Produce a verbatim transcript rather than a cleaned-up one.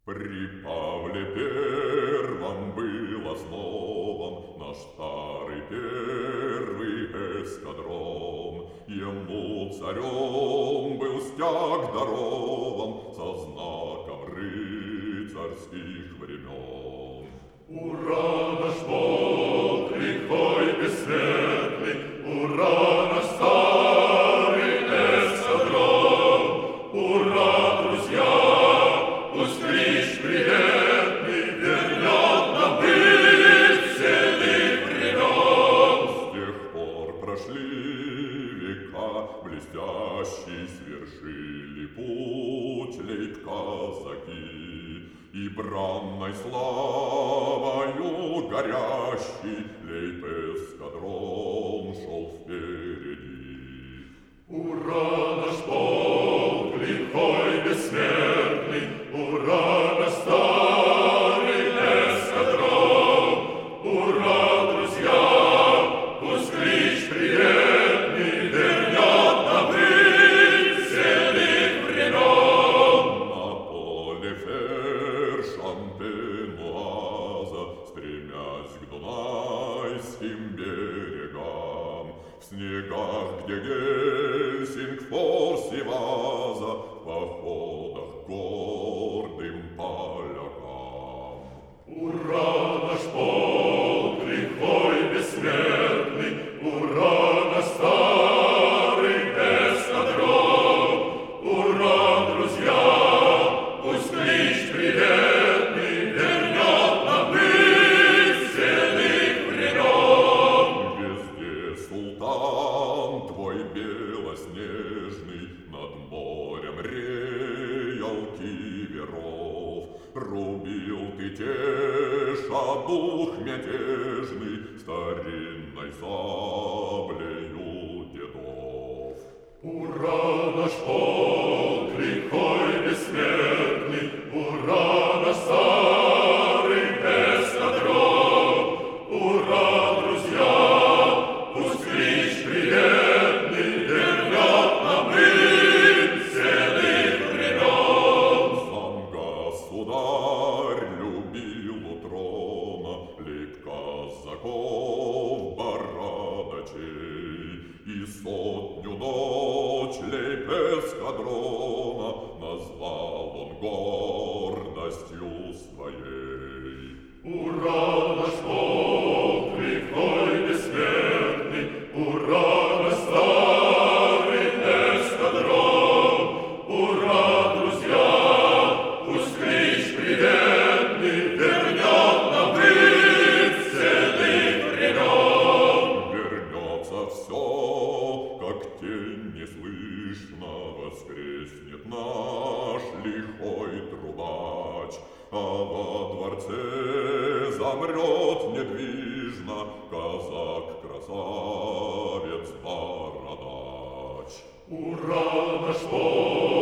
При Павле Первом был основан наш старый первый эскадрон. Ему царем был стяг дарован со знаком рыцарских времен. Ура, наш полк, лихой бессмертный, ура, наш старый эскадрон, ура, друзья, пусть клич приветный вернет нам быть седых времен. С тех пор прошли века, блестящий свершили путь лейб-казаки, и бранной славою горящий лейб-эскадрон шел впереди. Ура, наш полк, лихой бессмертный, ура, наш старый эскадрон, ура, друзья, пусть клич приветный вернет нам быть седых времен. На поле Фершампенуаза, стремясь к Дунайским берегам, в снегах, где Гельсингфорс и Ваза, в походах гордым полякам. Ура, наш полк, лихой бессмертный, ура, наш старый эскадрон, ура, друзья, пусть клич приветный вернет нам быть седых времен. Везде султан твой белоснежный, над морем реял киверов. Рубил ты, теша дух мятежный, старинной саблею дедов. Ура, наш полк, лихой бессмертный, ура, наш старый эскадрон, ура, друзья, пусть клич приветный вернет нам быть седых времен. Сам государь любил у трона лейб-казаков бородачей, и сотню дочь лейб-эскадрона назвал он гордостью своей. Ура, наш полк, лихой бессмертный, ура, наш старый эскадрон, ура, друзья, пусть клич приветный вернет нам быть седых времен. Вернется все, как тень неслышно, воскреснет наш лихой трубач, а во дворце замрет недвижно казак-красавец бородач. Ура, наш полк!